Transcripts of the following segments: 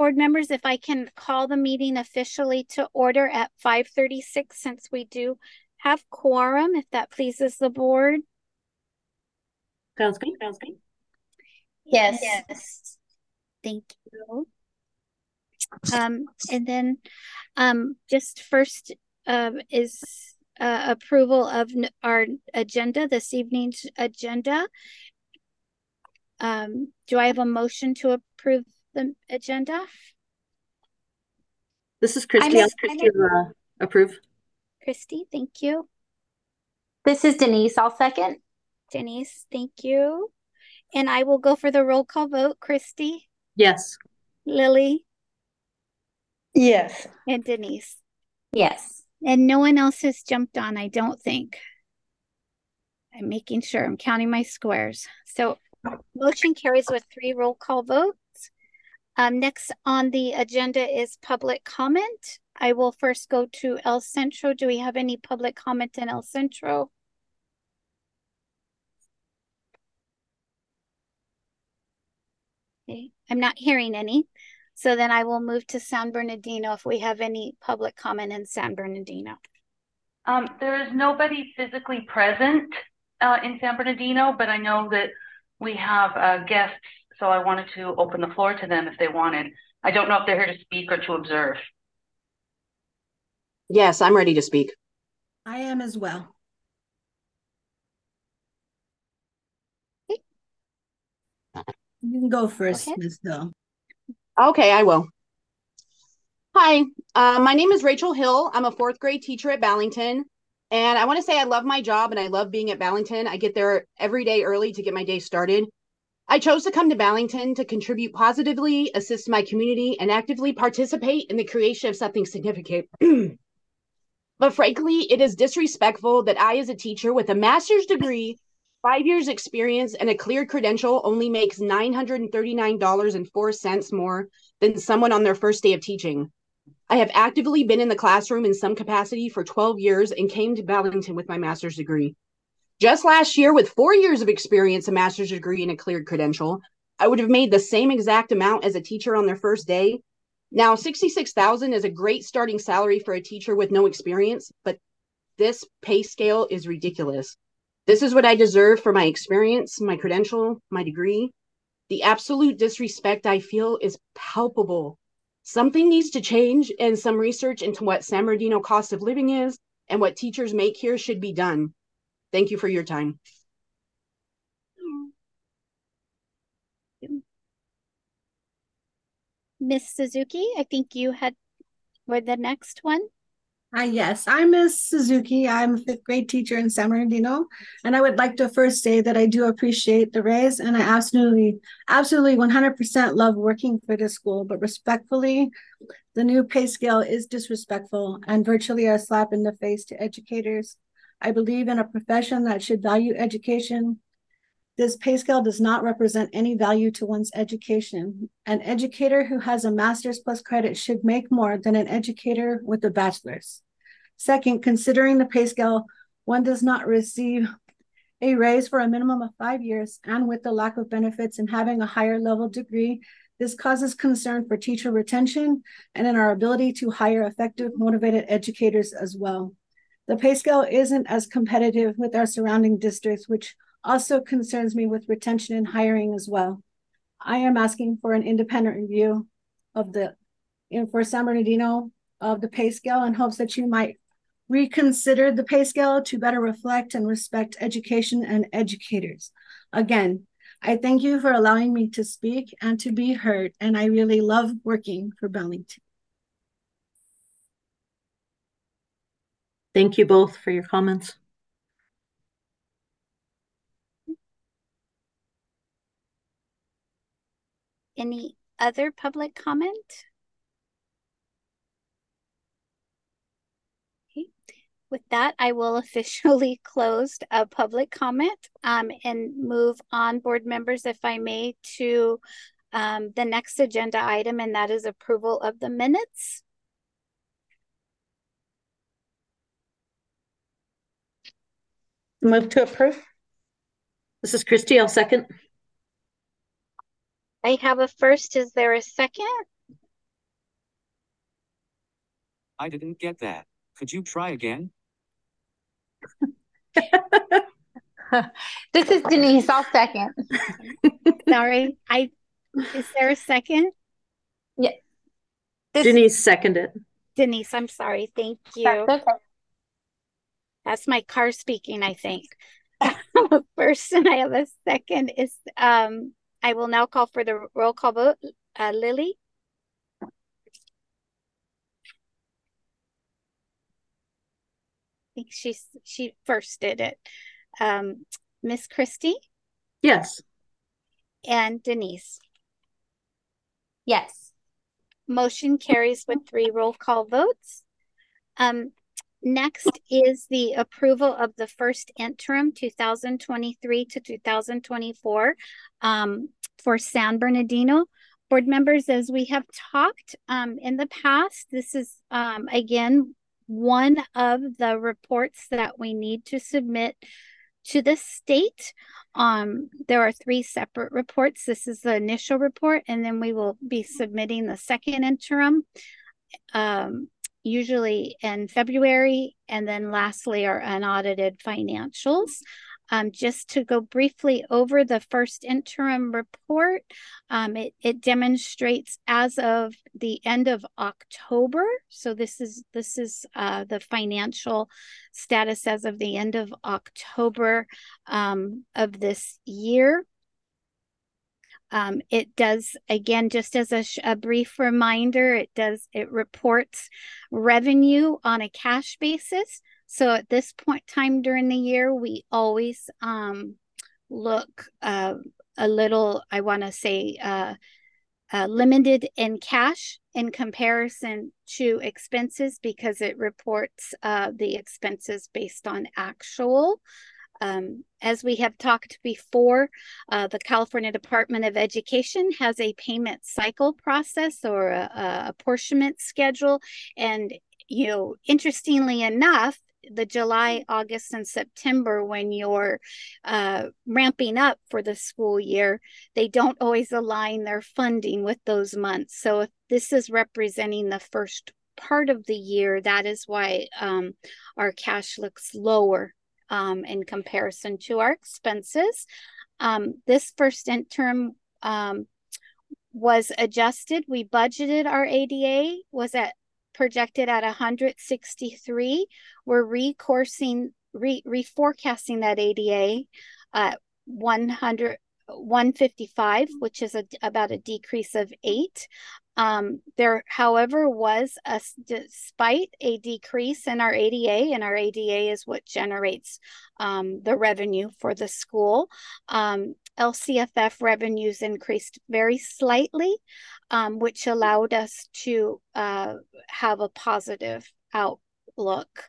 board members, if I can call the meeting officially to order at 5:36, since we do have quorum, if that pleases the board. Sounds good. Sounds good. Yes. Yes. Thank you. And then just first is approval of our agenda, this evening's agenda. Do I have a motion to approve the agenda? This is Christy. I'll approve. Christy, thank you. This is Denise. I'll second. Denise, thank you. And I will go for the roll call vote. Christy? Yes. Lily? Yes. And Denise? Yes. And no one else has jumped on, I don't think. I'm making sure I'm counting my squares. So motion carries with 3 roll call votes. Next on the agenda is public comment. I will first go to El Centro. Do we have any public comment in El Centro? Okay, I'm not hearing any. So then I will move to San Bernardino if we have any public comment in San Bernardino. There is nobody physically present in San Bernardino, but I know that we have guests, so I wanted to open the floor to them if they wanted. I don't know if they're here to speak or to observe. Yes, I'm ready to speak. I am as well. Okay. You can go first, Ms. Hill. Okay, I will. Hi, my name is Rachel Hill. I'm a 4th grade teacher at Ballington. And I want to say I love my job and I love being at Ballington. I get there every day early to get my day started. I chose to come to Ballington to contribute positively, assist my community, and actively participate in the creation of something significant. But frankly, it is disrespectful that I, as a teacher with a master's degree, 5 years experience, and a clear credential, only makes $939.04 more than someone on their first day of teaching. I have actively been in the classroom in some capacity for 12 years and came to Ballington with my master's degree. Just last year, with 4 years of experience, a master's degree, and a cleared credential, I would have made the same exact amount as a teacher on their first day. Now, $66,000 is a great starting salary for a teacher with no experience, but this pay scale is ridiculous. This is what I deserve for my experience, my credential, my degree. The absolute disrespect I feel is palpable. Something needs to change, and some research into what San Bernardino cost of living is and what teachers make here should be done. Thank you for your time. Miss Suzuki, I think you were the next one. Yes, I'm Miss Suzuki. I'm a 5th grade teacher in San Bernardino. And I would like to first say that I do appreciate the raise, and I absolutely 100% love working for this school. But respectfully, the new pay scale is disrespectful and virtually a slap in the face to educators. I believe in a profession that should value education. This pay scale does not represent any value to one's education. An educator who has a master's plus credit should make more than an educator with a bachelor's. Second, considering the pay scale, one does not receive a raise for a minimum of 5 years, and with the lack of benefits and having a higher level degree, this causes concern for teacher retention and in our ability to hire effective, motivated educators as well. The pay scale isn't as competitive with our surrounding districts, which also concerns me with retention and hiring as well. I am asking for an independent review for San Bernardino of the pay scale in hopes that you might reconsider the pay scale to better reflect and respect education and educators. Again, I thank you for allowing me to speak and to be heard, and I really love working for Ballington. Thank you both for your comments. Any other public comment? Okay. With that, I will officially close public comment and move on, board members, if I may, to the next agenda item, and that is approval of the minutes. Move to approve. This is Christy. I'll second. I have a first. Is there a second? I didn't get that. Could you try again? This is Denise. I'll second. Sorry, is there a second? Yeah. Denise seconded. Denise, I'm sorry. Thank you. That's okay. That's my car speaking, I think. First, and I have a second is I will now call for the roll call vote. Lily? I think she first did it. Miss Christie Yes. and Denise. Yes. Motion carries with 3 roll call votes. Next is the approval of the first interim 2023 to 2024 for San Bernardino. Board members, as we have talked in the past, this is again one of the reports that we need to submit to the state. There are 3 separate reports. This is the initial report, and then we will be submitting the second interim usually in February, and then lastly our unaudited financials. Just to go briefly over the first interim report, it demonstrates as of the end of October. So this is the financial status as of the end of October of this year. It does, again, just as a brief reminder, it reports revenue on a cash basis. So at this point time during the year, we always look a little, I want to say, limited in cash in comparison to expenses, because it reports the expenses based on actual. As we have talked before, the California Department of Education has a payment cycle process or a apportionment schedule. And, interestingly enough, the July, August, and September, when you're ramping up for the school year, they don't always align their funding with those months. So if this is representing the first part of the year, that is why our cash looks lower in comparison to our expenses. This first interim was adjusted. We budgeted our ADA was projected at 163. We're reforecasting that ADA at 155, which is about a decrease of 8. There, however, was despite a decrease in our ADA, and our ADA is what generates the revenue for the school. LCFF revenues increased very slightly, which allowed us to have a positive outlook.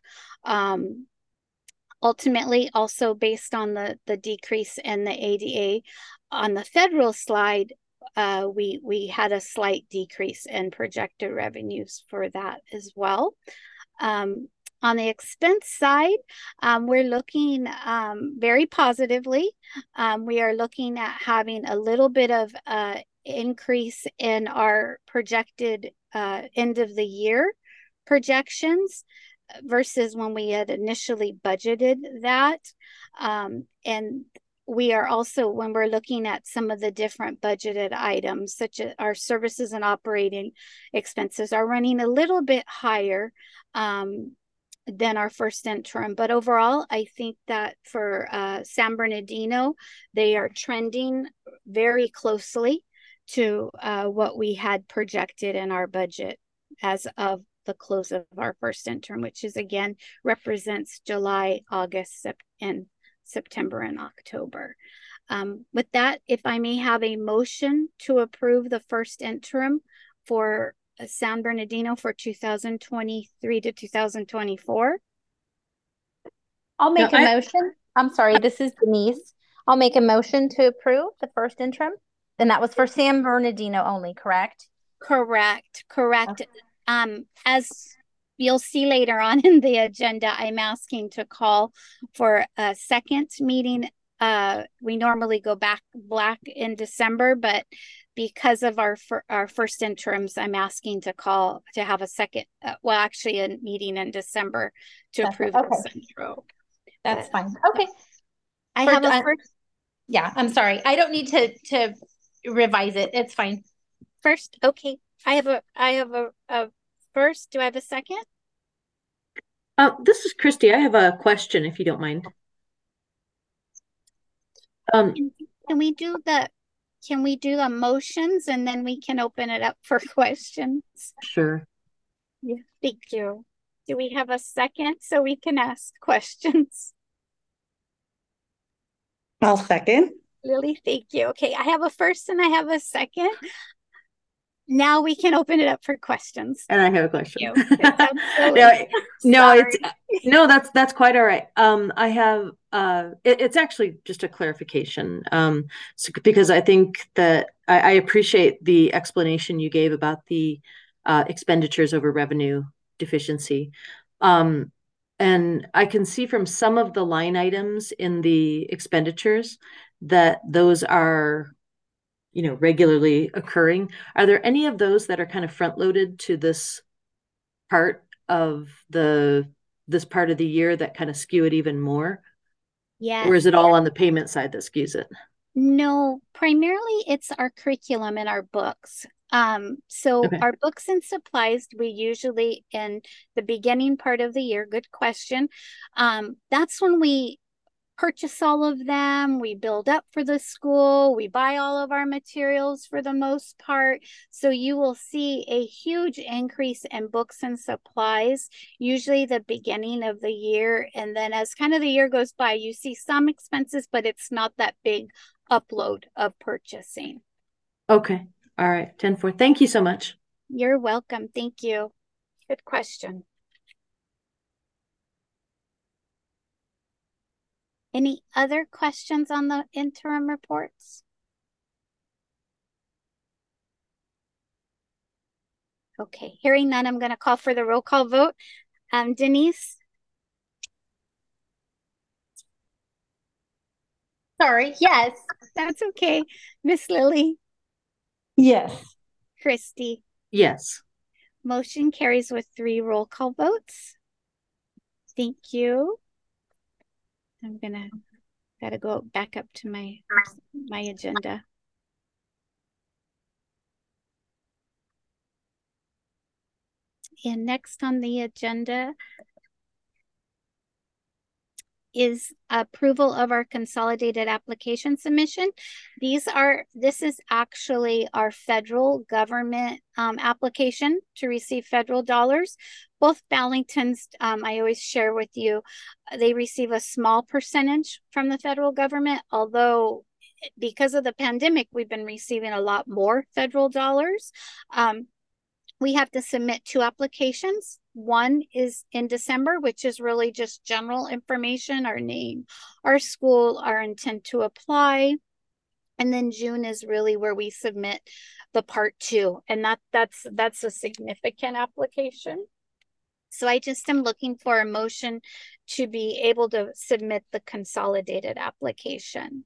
Ultimately, also based on the decrease in the ADA on the federal slide, we had a slight decrease in projected revenues for that as well. On the expense side, we're looking very positively. We are looking at having a little bit of increase in our projected end of the year projections versus when we had initially budgeted that. And we are also, when we're looking at some of the different budgeted items, such as our services and operating expenses, are running a little bit higher than our first interim. But overall, I think that for San Bernardino, they are trending very closely to what we had projected in our budget as of the close of our first interim, which is again represents July, August, and September and October. With that, if I may have a motion to approve the first interim for San Bernardino for 2023 to 2024. I'll make a motion. I'm sorry, this is Denise. I'll make a motion to approve the first interim. And that was for San Bernardino only, correct? Correct. Okay. As you'll see later on in the agenda, I'm asking to call for a second meeting We normally go back black in December, but because of our first interims, I'm asking to have a second, actually a meeting in December to approve the central. That's fine. Okay. I have a first. Yeah, I'm sorry. I don't need to revise it. It's fine. First, okay. I have a first. Do I have a second? This is Christy. I have a question, if you don't mind. Can we do the motions and then we can open it up for questions? Sure. Yeah, thank you. Do we have a second so we can ask questions? I'll second. Lily, thank you. Okay, I have a first and I have a second. Now we can open it up for questions. And I have a question. No, that's quite all right. I have it's actually just a clarification. Because I think that I appreciate the explanation you gave about the expenditures over revenue deficiency. And I can see from some of the line items in the expenditures that those are regularly occurring. Are there any of those that are kind of front loaded to this part of the year that kind of skew it even more? Yes. Or is it all on the payment side that skews it? No, primarily it's our curriculum and our books. Okay. Our books and supplies, we usually in the beginning part of the year, good question. That's when we purchase all of them. We build up for the school. We buy all of our materials for the most part. So you will see a huge increase in books and supplies, usually the beginning of the year. And then as kind of the year goes by, you see some expenses, but it's not that big upload of purchasing. Okay. All right. 10-4. Thank you so much. You're welcome. Thank you. Good question. Any other questions on the interim reports? Okay, hearing none, I'm going to call for the roll call vote. Denise? Sorry, yes. That's okay. Miss Lily? Yes. Christy? Yes. Motion carries with 3 roll call votes. Thank you. I'm gotta go back up to my agenda. And next on the agenda is approval of our consolidated application submission. This is actually our federal government application to receive federal dollars. Both Ballingtons, I always share with you, they receive a small percentage from the federal government, although because of the pandemic, we've been receiving a lot more federal dollars. We have to submit 2 applications. One is in December, which is really just general information, our name, our school, our intent to apply. And then June is really where we submit the part 2. And that's a significant application. So I just am looking for a motion to be able to submit the consolidated application.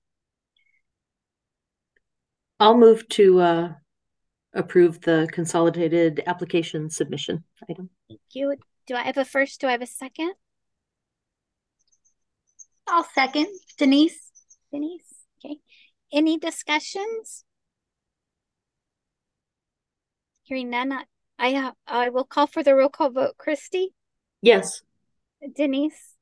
I'll move to approve the consolidated application submission item. Thank you. Do I have a first? Do I have a second? I'll second. Denise? Okay. Any discussions? Hearing none, I will call for the roll call vote. Christy? Yes. Denise?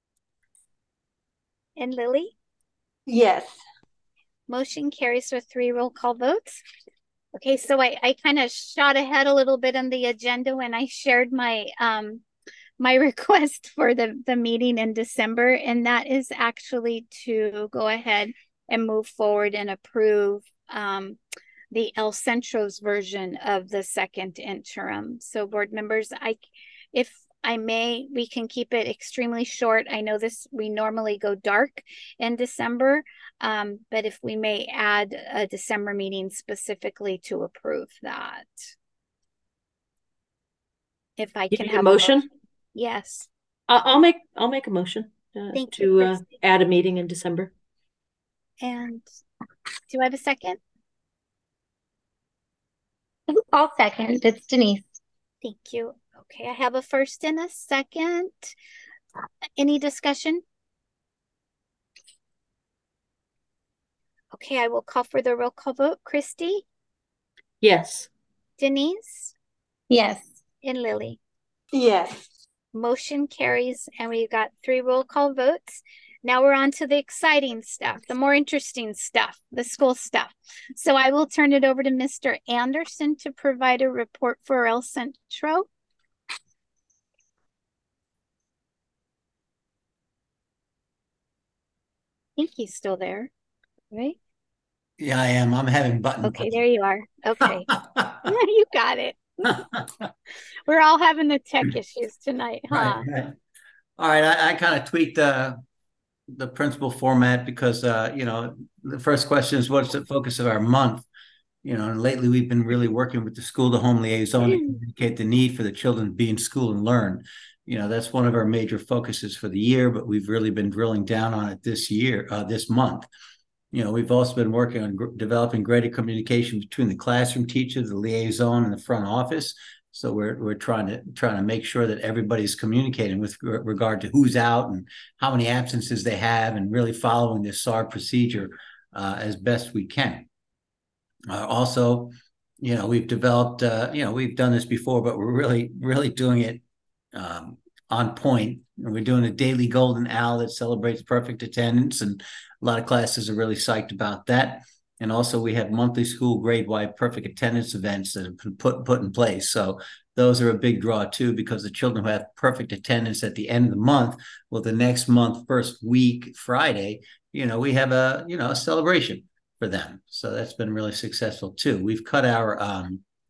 And Lily? Yes. Motion carries with 3 roll call votes. Okay, so I kind of shot ahead a little bit on the agenda when I shared my my request for the meeting in December, and that is actually to go ahead and move forward and approve the El Centro's version of the second interim. So board members, if I may, we can keep it extremely short. I know we normally go dark in December, but if we may add a December meeting specifically to approve that. If I can have a motion? Yes. I'll make a motion to add a meeting in December. And do I have a second? I'll second. It's Denise. Thank you. Okay, I have a first and a second. Any discussion? Okay, I will call for the roll call vote. Christy, Yes. Denise, Yes. and Lily. Yes. Motion carries, and we got 3 roll call votes. Now we're on to the exciting stuff, the more interesting stuff, the school stuff. So I will turn it over to Mr. Anderson to provide a report for El Centro. I think he's still there, right? Yeah, I am. I'm having button. Okay, there you are. Okay. You got it. We're all having the tech issues tonight, huh? Right. All right. I kind of tweaked the principal format because the first question is what's the focus of our month? And lately we've been really working with the school to home liaison to communicate the need for the children to be in school and learn. That's one of our major focuses for the year, but we've really been drilling down on it this month. We've also been working on developing greater communication between the classroom teacher, the liaison, and the front office. So we're trying to make sure that everybody's communicating with regard to who's out and how many absences they have, and really following this SAR procedure as best we can. Also, we've developed, we've done this before, but we're really doing it on point. And we're doing a daily golden owl that celebrates perfect attendance, and a lot of classes are really psyched about that. And also we have monthly school grade-wide perfect attendance events that have been put in place. So those are a big draw too, because the children who have perfect attendance at the end of the month, well, the next month, first week, Friday, we have a celebration for them. So that's been really successful too. We've cut our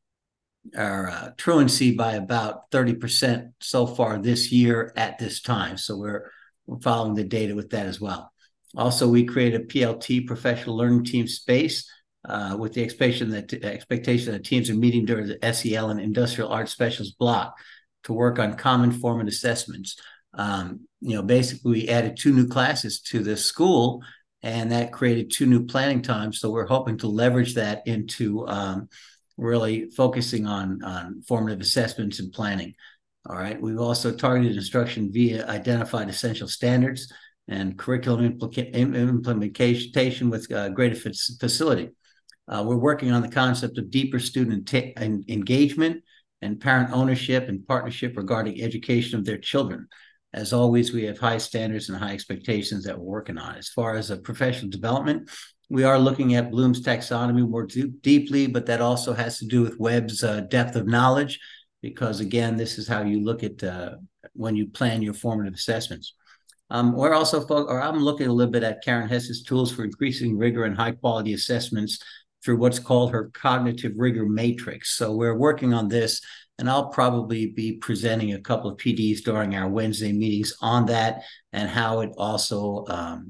truancy by about 30% so far this year at this time. So we're following the data with that as well. Also, we created a PLT, professional learning team space, with the expectation that teams are meeting during the SEL and industrial arts specialist block to work on common formative assessments. Basically we added 2 new classes to this school, and that created 2 new planning times. So we're hoping to leverage that into really focusing on formative assessments and planning. All right. We've also targeted instruction via identified essential standards and curriculum implementation with greater facility. We're working on the concept of deeper student engagement and parent ownership and partnership regarding education of their children. As always, we have high standards and high expectations that we're working on. As far as professional development, we are looking at Bloom's taxonomy more deeply, but that also has to do with Webb's depth of knowledge, because again, this is how you look at when you plan your formative assessments. We're also, I'm looking a little bit at Karen Hess's tools for increasing rigor and high quality assessments through what's called her cognitive rigor matrix. So we're working on this, and I'll probably be presenting a couple of PDs during our Wednesday meetings on that, and how it also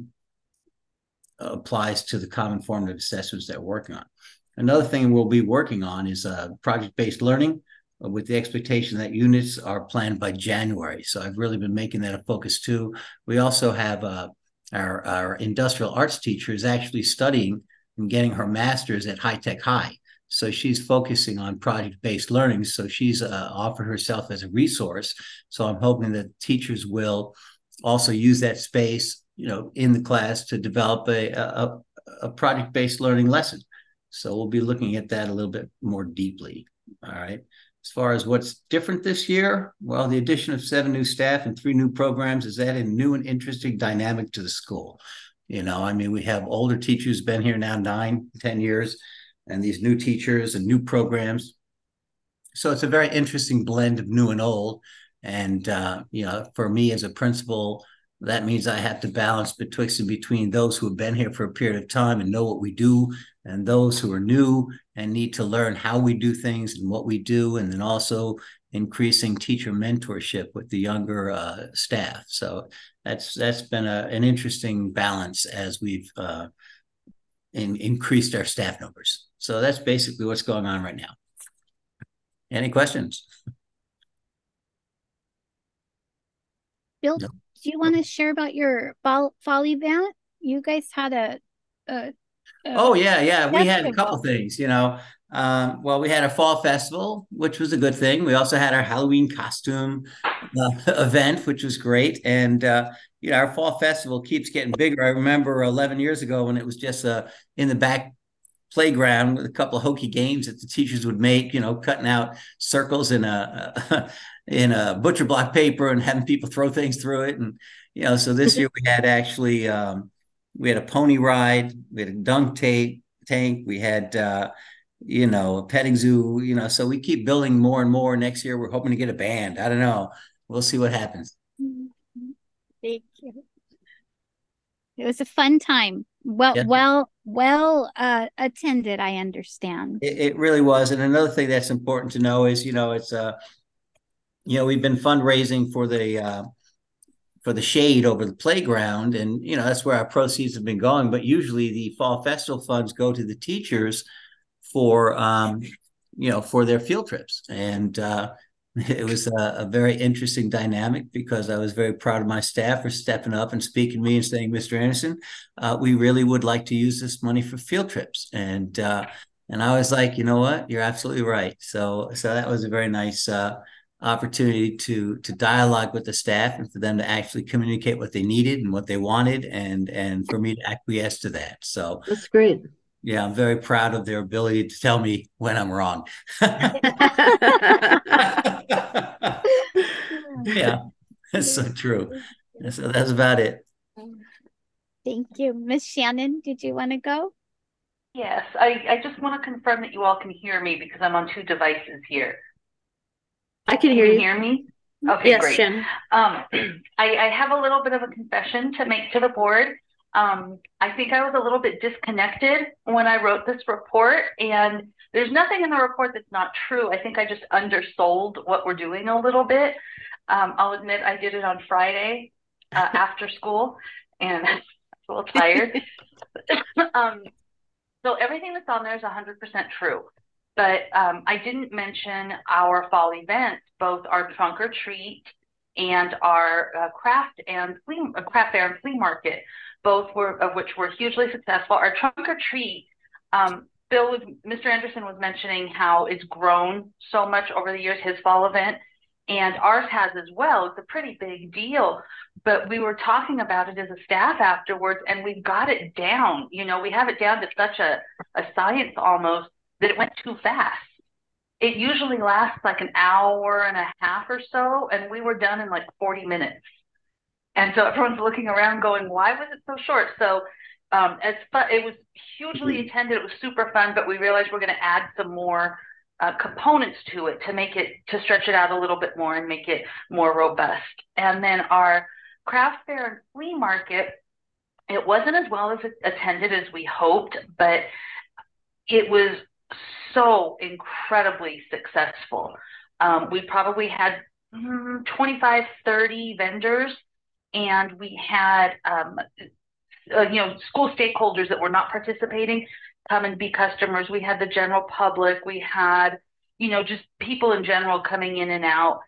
applies to the common formative assessments that we're working on. Another thing we'll be working on is project-based learning, with the expectation that units are planned by January. So I've really been making that a focus too. We also have our industrial arts teacher is actually studying and getting her master's at High Tech High. So she's focusing on project-based learning. So she's offered herself as a resource. So I'm hoping that teachers will also use that space, in the class to develop a project-based learning lesson. So we'll be looking at that a little bit more deeply. All right. As far as what's different this year, well, the addition of 7 new staff and 3 new programs has added a new and interesting dynamic to the school. We have older teachers been here now 9, 10 years, and these new teachers and new programs. So it's a very interesting blend of new and old. And, for me as a principal, that means I have to balance between those who have been here for a period of time and know what we do, and those who are new and need to learn how we do things and what we do, and then also increasing teacher mentorship with the younger staff. So that's been an interesting balance as we've increased our staff numbers. So that's basically what's going on right now. Any questions? Bill, no. Do you want to share about your fall event? You guys had Oh yeah. We had a couple festival. things, you know. Well, we had a fall festival, which was a good thing. We also had our Halloween costume event, which was great. And you know, our fall festival keeps getting bigger. I remember 11 years ago when it was just in the back playground with a couple of hokey games that the teachers would make, you know, cutting out circles in a in a butcher block paper and having people throw things through it. And you know, so this year we had actually we had a pony ride, we had a tank, we had you know, a petting zoo, you know, so we keep building more and more. Next year we're hoping to get a band. I don't know. We'll see what happens. Thank you. It was a fun time. Well, Yeah. well attended, I understand. It really was. And another thing that's important to know is, you know, it's you know, we've been fundraising for the shade over the playground, and you know, that's where our proceeds have been going. But usually the fall festival funds go to the teachers for you know, for their field trips. And it was a very interesting dynamic because I was very proud of my staff for stepping up and speaking to me and saying, Mr. Anderson, we really would like to use this money for field trips. And I was like, you know what, you're absolutely right. So that was a very nice opportunity to dialogue with the staff and for them to actually communicate what they needed and what they wanted, and for me to acquiesce to that. So That's great. yeah, I'm very proud of their ability to tell me when I'm wrong. Yeah, that's so true. So that's about it. Thank you. Miss Shannon, did you want to go? Yes, I just want to confirm that you all can hear me because I'm on two devices here. I can Can hear you you. hear me? Okay, Yes, great. Shannon. I have a little bit of a confession to make to the board. I think I was a little bit disconnected when I wrote this report, and there's nothing in the report that's not true. I think I just undersold what we're doing a little bit. I'll admit I did it on Friday after school, and I'm a little tired. So everything that's on there is 100% true. But I didn't mention our fall events, both our trunk or treat and our craft fair and flea market, both of which were hugely successful. Our trunk or treat, Mr. Anderson was mentioning how it's grown so much over the years, his fall event, and ours has as well. It's a pretty big deal, but we were talking about it as a staff afterwards, and we've got it down. You know, we have it down to such a science almost that it went too fast. It usually lasts like an hour and a half or so, and we were done in like 40 minutes. And so everyone's looking around going, why was it so short? So it was hugely attended. It was super fun, but we realized we're going to add some more components to it to stretch it out a little bit more and make it more robust. And then our craft fair and flea market, it wasn't as well as attended as we hoped, but it was so incredibly successful. We probably had 25, 30 vendors, and we had you know, school stakeholders that were not participating come and be customers. We had the general public. We had, you know, just people in general coming in and out.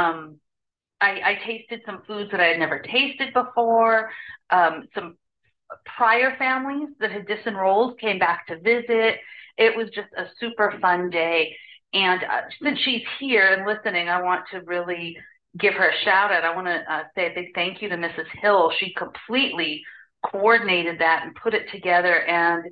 I tasted some foods that I had never tasted before. Some prior families that had disenrolled came back to visit. It was just a super fun day. And since she's here and listening, I want to really give her a shout out. I want to say a big thank you to Mrs. Hill. She completely coordinated that and put it together. And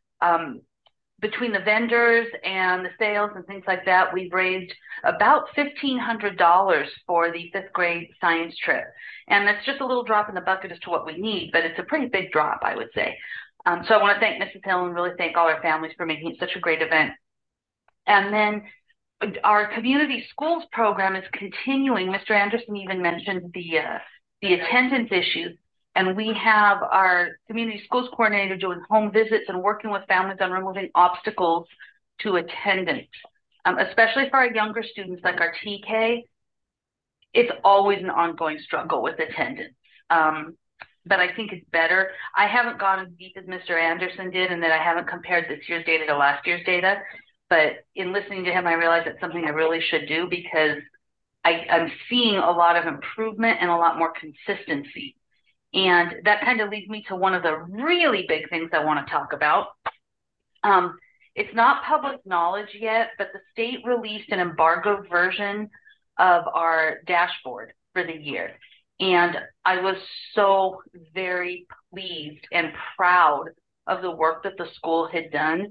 between the vendors and the sales and things like that, we've raised about $1,500 for the 5th grade science trip. And that's just a little drop in the bucket as to what we need, but it's a pretty big drop, I would say. So I want to thank Mrs. Hill and really thank all our families for making it such a great event. And then our community schools program is continuing. Mr. Anderson even mentioned the attendance issues. And we have our community schools coordinator doing home visits and working with families on removing obstacles to attendance, especially for our younger students like our TK. It's always an ongoing struggle with attendance. But I think it's better. I haven't gone as deep as Mr. Anderson did, and that I haven't compared this year's data to last year's data. But in listening to him, I realized it's something I really should do because I'm seeing a lot of improvement and a lot more consistency. And that kind of leads me to one of the really big things I want to talk about. It's not public knowledge yet, but the state released an embargoed version of our dashboard for the year. And I was so very pleased and proud of the work that the school had done.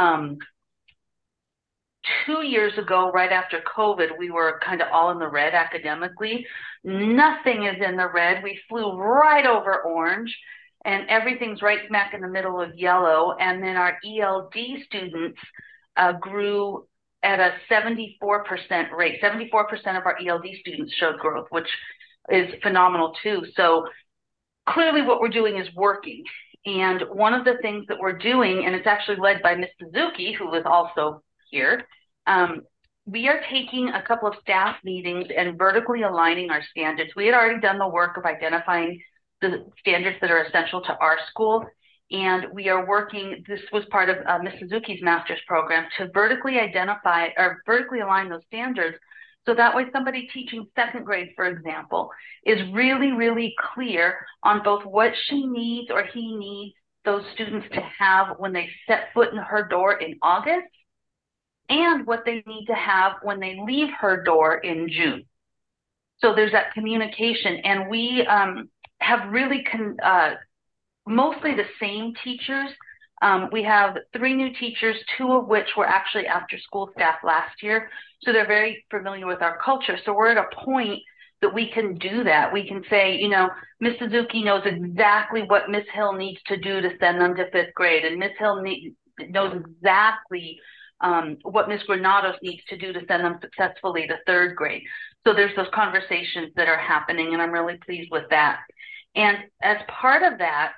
2 years ago, right after COVID, we were kind of all in the red academically. Nothing is in the red. We flew right over orange, and everything's right smack in the middle of yellow. And then our ELD students grew at a 74% rate. 74% of our ELD students showed growth, which is phenomenal too. So clearly what we're doing is working. And one of the things that we're doing, and it's actually led by Ms. Suzuki, who is also here, we are taking a couple of staff meetings and vertically aligning our standards. We had already done the work of identifying the standards that are essential to our school. And we are working, this was part of Ms. Suzuki's master's program, to vertically identify or vertically align those standards. So that way somebody teaching second grade, for example, is really, really clear on both what she needs or he needs those students to have when they set foot in her door in August, and what they need to have when they leave her door in June. So there's that communication. And we have really mostly the same teachers. We have 3 new teachers, 2 of which were actually after school staff last year. So they're very familiar with our culture. So we're at a point that we can do that. We can say, you know, Ms. Suzuki knows exactly what Ms. Hill needs to do to send them to 5th grade. And Ms. Hill knows exactly what Ms. Granados needs to do to send them successfully to 3rd grade. So there's those conversations that are happening, and I'm really pleased with that. And as part of that,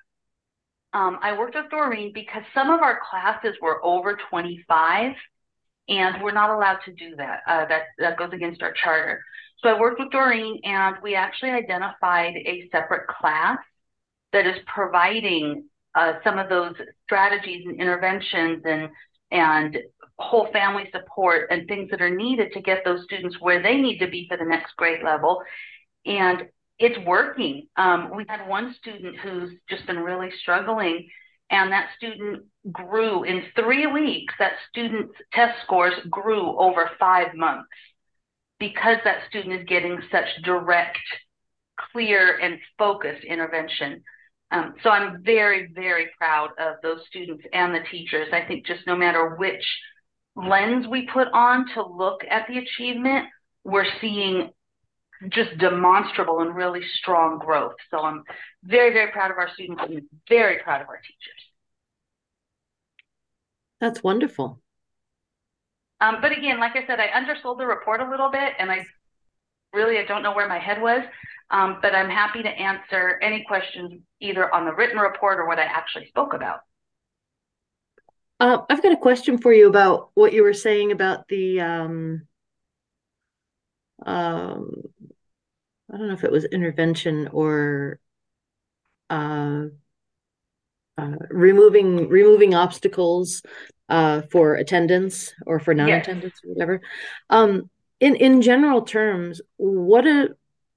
I worked with Doreen because some of our classes were over 25, and we're not allowed to do that. That goes against our charter. So I worked with Doreen, and we actually identified a separate class that is providing some of those strategies and interventions and whole family support and things that are needed to get those students where they need to be for the next grade level. And it's working. We had one student who's just been really struggling, and that student grew in 3 weeks. That student's test scores grew over 5 months because that student is getting such direct, clear, and focused intervention. So I'm very, very proud of those students and the teachers. I think just no matter which lens we put on to look at the achievement, we're seeing just demonstrable and really strong growth. So I'm very, very proud of our students and very proud of our teachers. That's wonderful. But again, like I said, I undersold the report a little bit, and I don't know where my head was, but I'm happy to answer any questions either on the written report or what I actually spoke about. I've got a question for you about what you were saying about the, I don't know if it was intervention or removing obstacles for attendance or for non-attendance, yes, or whatever. In general terms, what are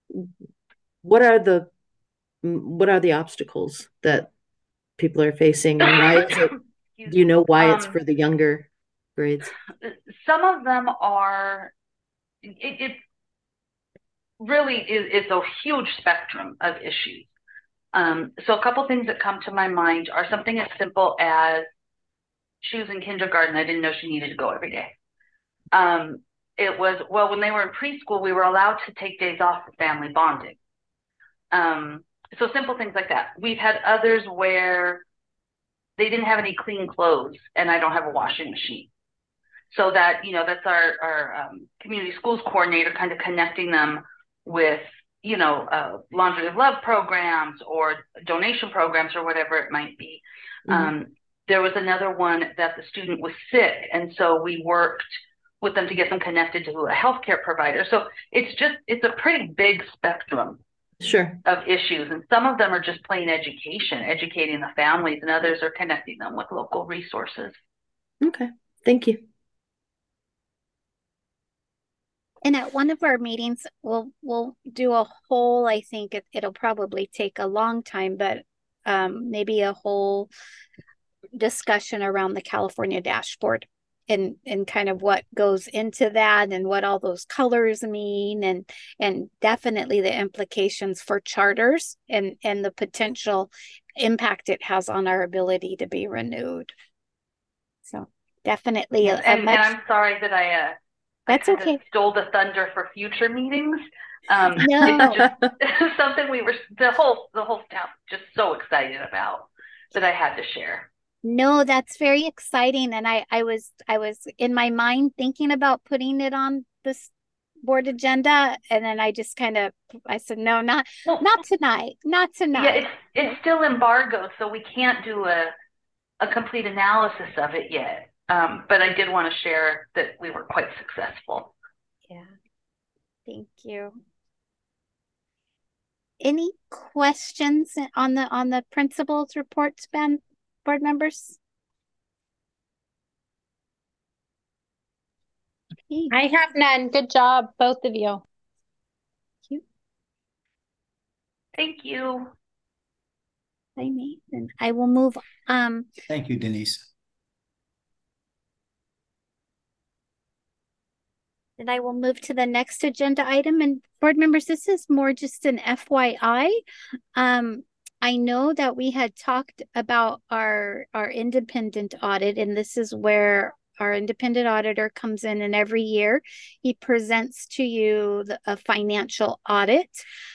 the obstacles that people are facing, and why is it? Do you know why it's for the younger grades? Some of them are, it really is a huge spectrum of issues. So a couple things that come to my mind are something as simple as she was in kindergarten. I didn't know she needed to go every day. It was, well, when they were in preschool, we were allowed to take days off for family bonding. So simple things like that. We've had others where they didn't have any clean clothes and I don't have a washing machine. So that, you know, that's our community schools coordinator kind of connecting them with, you know, laundry of love programs or donation programs or whatever it might be. Mm-hmm. There was another one that the student was sick, and so we worked with them to get them connected to a healthcare provider. So it's a pretty big spectrum, sure, of issues, and some of them are just plain education, educating the families, and others are connecting them with local resources. Okay, thank you. And at one of our meetings, we'll do a whole, I think it'll probably take a long time, but maybe a whole discussion around the California dashboard and kind of what goes into that and what all those colors mean, and definitely the implications for charters and the potential impact it has on our ability to be renewed. So definitely and I'm sorry that that's okay. Stole the thunder for future meetings. No. It's just something the whole staff just so excited about that I had to share. No, that's very exciting. And I was in my mind thinking about putting it on this board agenda, and then I just I said, no, not tonight. Not tonight. Yeah, it's still embargoed, so we can't do a complete analysis of it yet. But I did want to share that we were quite successful. Yeah. Thank you. Any questions on the principal's reports, Ben? Board members? Okay. I have none. Good job, both of you. Thank you. Thank you. Hi, Nathan. I will move. Thank you, Denise. And I will move to the next agenda item. And board members, this is more just an FYI. I know that we had talked about our independent audit, and this is where our independent auditor comes in, and every year he presents to you a financial audit.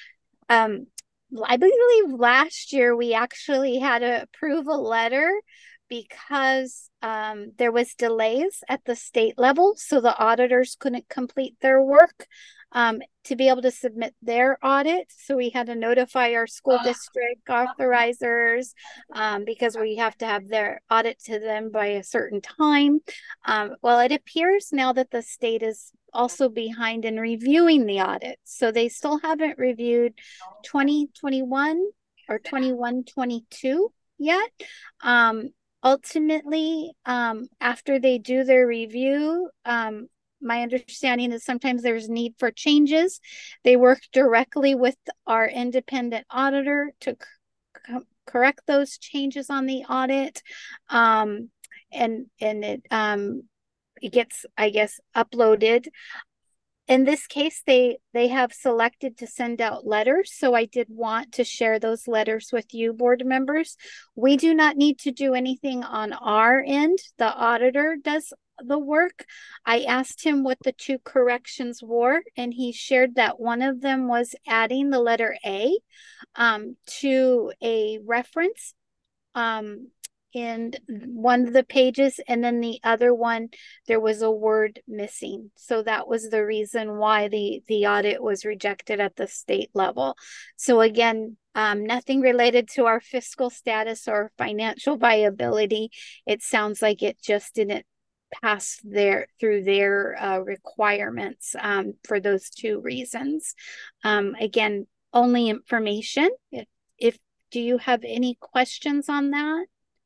I believe last year we actually had to approve a letter because there was delays at the state level, so the auditors couldn't complete their work to be able to submit their audit. So we had to notify our school district authorizers because we have to have their audit to them by a certain time. Well, it appears now that the state is also behind in reviewing the audit. So they still haven't reviewed 2021 or 21-22 yet. Ultimately, after they do their review, my understanding is sometimes there's need for changes. They work directly with our independent auditor to correct those changes on the audit. And it gets, I guess, uploaded. In this case, they have selected to send out letters. So I did want to share those letters with you, board members. We do not need to do anything on our end. The auditor does the work. I asked him what the two corrections were, and he shared that one of them was adding the letter A to a reference in one of the pages, and then the other one there was a word missing. So that was the reason why the audit was rejected at the state level. So again, nothing related to our fiscal status or financial viability. It sounds like it just didn't pass through their requirements for those two reasons. Again, only information. If do you have any questions on that?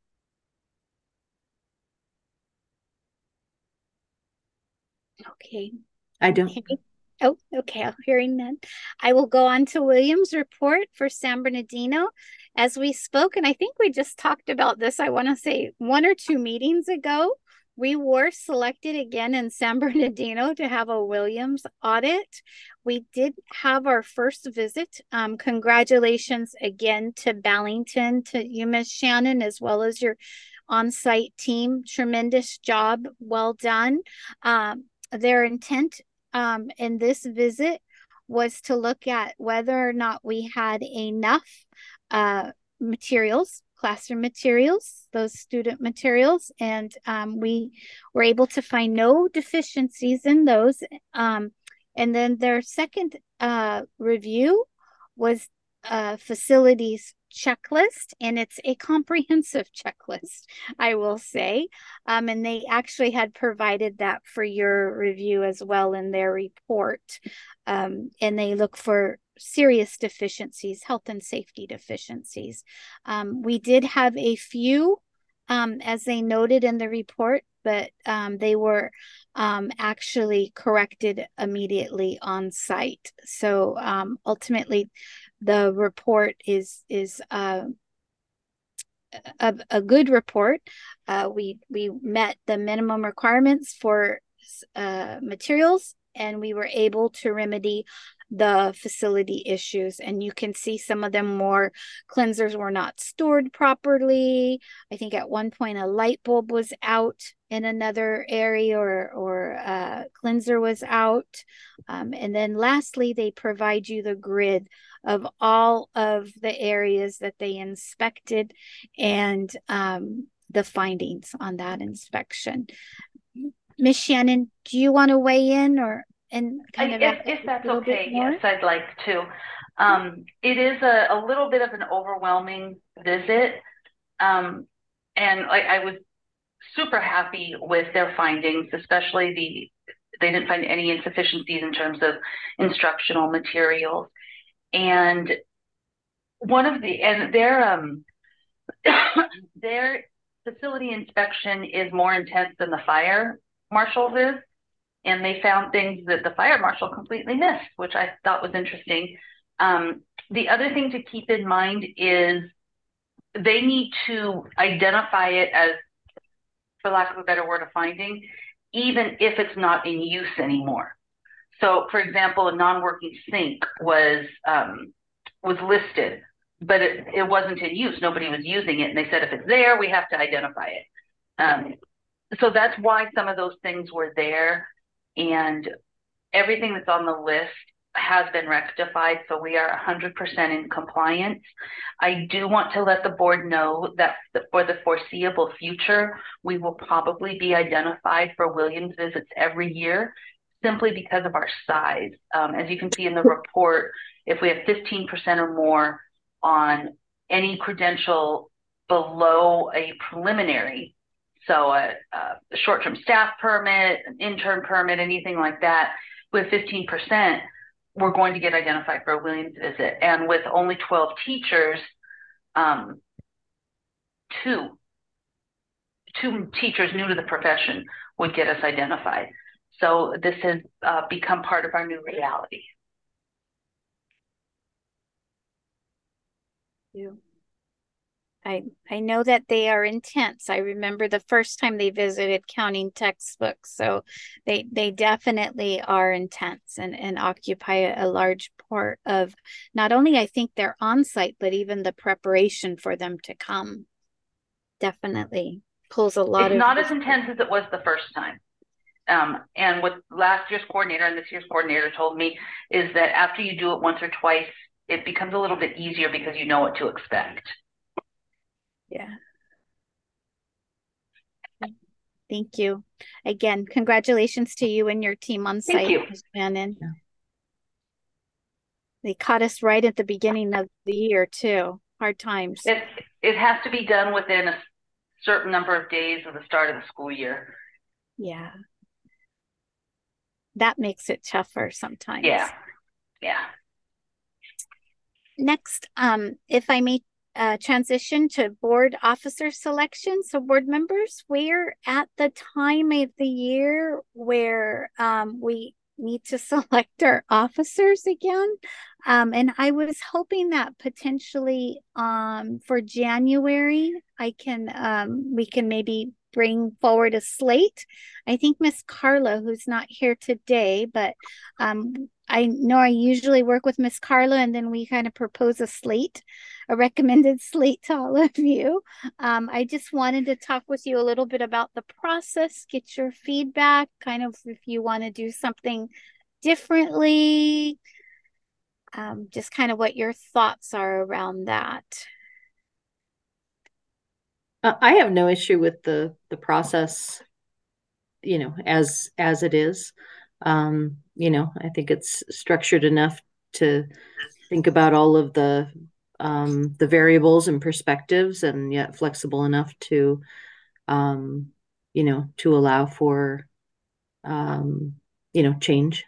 Okay. I don't. Oh, okay. I'm hearing none. I will go on to William's report for San Bernardino. As we spoke, and I think we just talked about this, I want to say 1 or 2 meetings ago, we were selected again in San Bernardino to have a Williams audit. We did have our first visit. Congratulations again to Ballington, to you, Ms. Shannon, as well as your on-site team. Tremendous job. Well done. Their intent in this visit was to look at whether or not we had enough materials, classroom materials, those student materials, and we were able to find no deficiencies in those. And then their second review was facilities checklist, and it's a comprehensive checklist, I will say. And they actually had provided that for your review as well in their report. And they look for serious deficiencies, health and safety deficiencies. We did have a few, as they noted in the report, but they were actually corrected immediately on site. So ultimately, the report is a good report. We met the minimum requirements for materials, and we were able to remedy the facility issues. And you can see some of them more. Cleansers were not stored properly. I think at one point a light bulb was out in another area, or cleanser was out. And then lastly, they provide you the grid of all of the areas that they inspected and the findings on that inspection. Miss Shannon, do you want to weigh in and kind of if that's okay? Yes, I'd like to. It is a little bit of an overwhelming visit, and I was super happy with their findings, especially they didn't find any insufficiencies in terms of instructional materials. And their facility inspection is more intense than the fire marshal's is, and they found things that the fire marshal completely missed, which I thought was interesting. The other thing to keep in mind is they need to identify it as, for lack of a better word, a finding, even if it's not in use anymore. So, for example, a non-working sink was listed, but it wasn't in use. Nobody was using it, and they said if it's there, we have to identify it. So that's why some of those things were there, and everything that's on the list has been rectified, so we are 100% in compliance. I do want to let the board know that for the foreseeable future, we will probably be identified for Williams visits every year, simply because of our size. As you can see in the report, if we have 15% or more on any credential below a preliminary, so a short-term staff permit, an intern permit, anything like that, with 15%, we're going to get identified for a Williams visit. And with only 12 teachers, two teachers new to the profession would get us identified. So this has become part of our new reality. I know that they are intense. I remember the first time they visited counting textbooks. So they definitely are intense and occupy a large part of not only, I think, their on-site, but even the preparation for them to come. Definitely pulls a lot of... It's not as intense as it was the first time. And what last year's coordinator and this year's coordinator told me is that after you do it once or twice, it becomes a little bit easier because you know what to expect. Yeah. Thank you. Again, congratulations to you and your team on site. Thank you. Shannon. Yeah. They caught us right at the beginning of the year too. Hard times. It has to be done within a certain number of days of the start of the school year. Yeah. That makes it tougher sometimes. Yeah. Next, if I may transition to board officer selection. So board members, we're at the time of the year where we need to select our officers again. And I was hoping that potentially for January, we can maybe bring forward a slate. I think Miss Carla, who's not here today, but I know I usually work with Miss Carla, and then we kind of propose a slate, a recommended slate to all of you. I just wanted to talk with you a little bit about the process, get your feedback, kind of if you want to do something differently, just kind of what your thoughts are around that. I have no issue with the process, as it is. I think it's structured enough to think about all of the variables and perspectives, and yet flexible enough to, to allow for, change.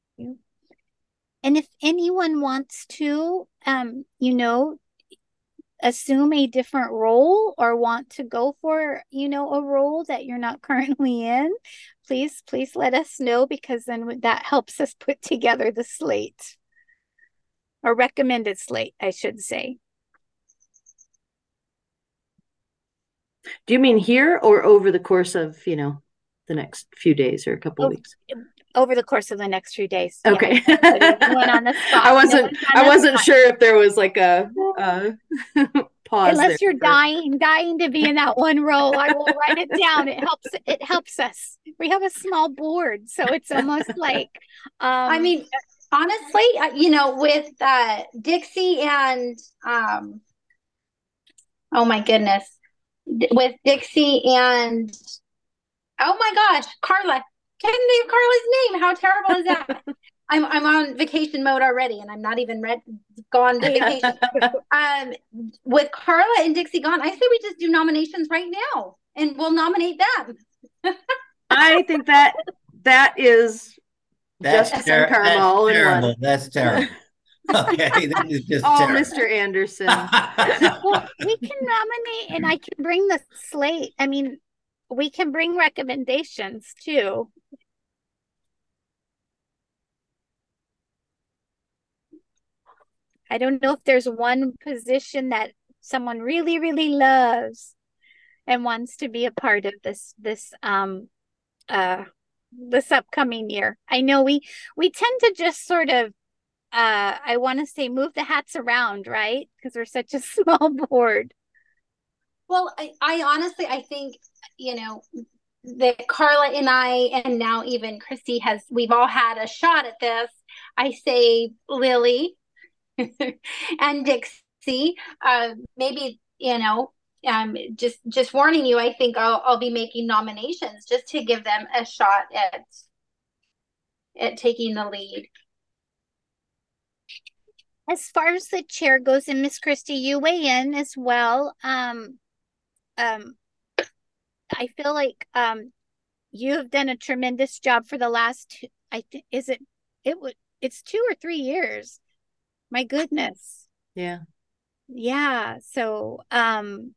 And if anyone wants to, assume a different role or want to go for, you know, a role that you're not currently in, please let us know, because then that helps us put together the slate, or recommended slate, I should say. Do you mean here or over the course of, you know, the next few days or a couple weeks? Over the course of the next few days. Okay. Yeah, on the spot. I wasn't sure if there was like a pause. Unless you're dying to be in that one role, I will write it down. It helps us. We have a small board, so it's almost like I mean, honestly, you know, with Dixie and oh my goodness, with Dixie and oh my gosh, Carla. Can't think of Carla's name. How terrible is that? I'm on vacation mode already, and I'm not even gone to vacation. With Carla and Dixie gone, I say we just do nominations right now, and we'll nominate them. I think that's justice and karma all in one. That's terrible. Okay, that is just terrible. Mr. Anderson. Well, we can nominate, and I can bring the slate. I mean, we can bring recommendations too. I don't know if there's one position that someone really, really loves and wants to be a part of this upcoming year. I know we tend to just sort of I want to say move the hats around, right? Because we're such a small board. Well, I honestly, I think, you know, that Carla and I, and now even Christy we've all had a shot at this. I say Lily and Dixie, maybe, you know, just warning you, I think I'll be making nominations just to give them a shot at taking the lead. As far as the chair goes, and Miss Christy, you weigh in as well. I feel like you have done a tremendous job for the last it's 2 or 3 years. My goodness. Yeah. So and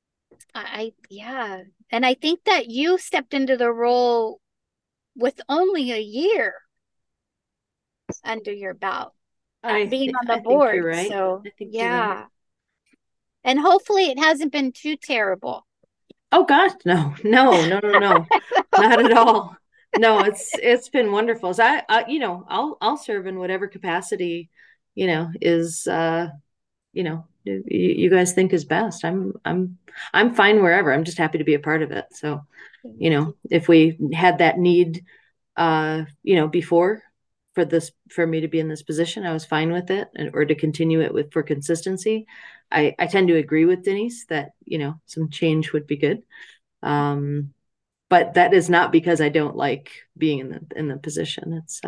I think that you stepped into the role with only a year under your belt, being on the board. You're right. So yeah. And hopefully it hasn't been too terrible. Oh gosh, no, not at all. No, it's been wonderful. So I you know, I'll serve in whatever capacity, you know, is you know, you guys think is best. I'm fine wherever. I'm just happy to be a part of it. So, you know, if we had that need, you know, before for me to be in this position, I was fine with it, or to continue it for consistency. I tend to agree with Denise that, you know, some change would be good. But that is not because I don't like being in the position. It's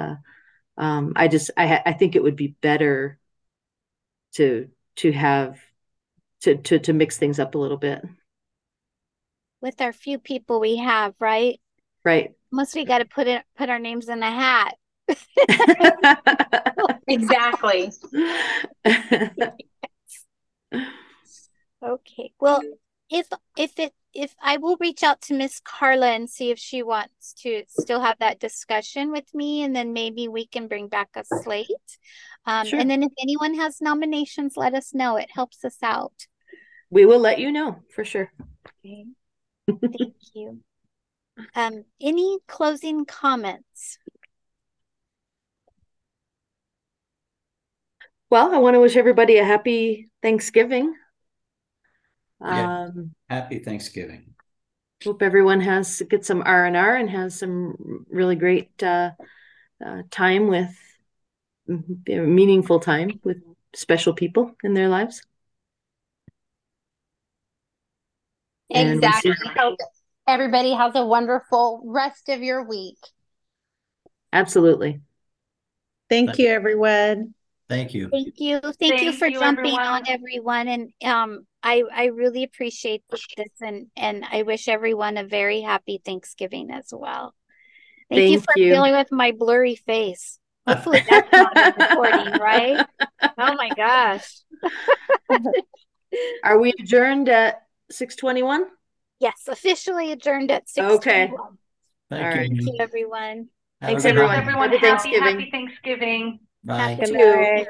I think it would be better to have to mix things up a little bit with our few people we have, right? Right. Unless we got to put our names in the hat. Exactly. Okay. Well, if I will reach out to Miss Carla and see if she wants to still have that discussion with me, and then maybe we can bring back a slate. Sure. And then if anyone has nominations, let us know. It helps us out. We will let you know for sure. Okay. Thank you. Any closing comments? Well, I want to wish everybody a happy Thanksgiving. Happy Thanksgiving. Hope everyone gets some R&R and has some really great time with meaningful time with special people in their lives. Exactly. Hope everybody has a wonderful rest of your week. Absolutely. Thank you, everyone. Thank you. Thank you. Thank you for jumping on, everyone. And I really appreciate this, and I wish everyone a very happy Thanksgiving as well. Thank you for dealing with my blurry face. Hopefully that's not a recording, right? Oh my gosh. Are we adjourned at 6:21? Yes, officially adjourned at 6:21. Okay. Thank All right. you. Thank you, everyone. Have a Thanks, good everyone. night. Everyone, Happy happy Thanksgiving. Thanksgiving. Bye. Happy Good Two. night.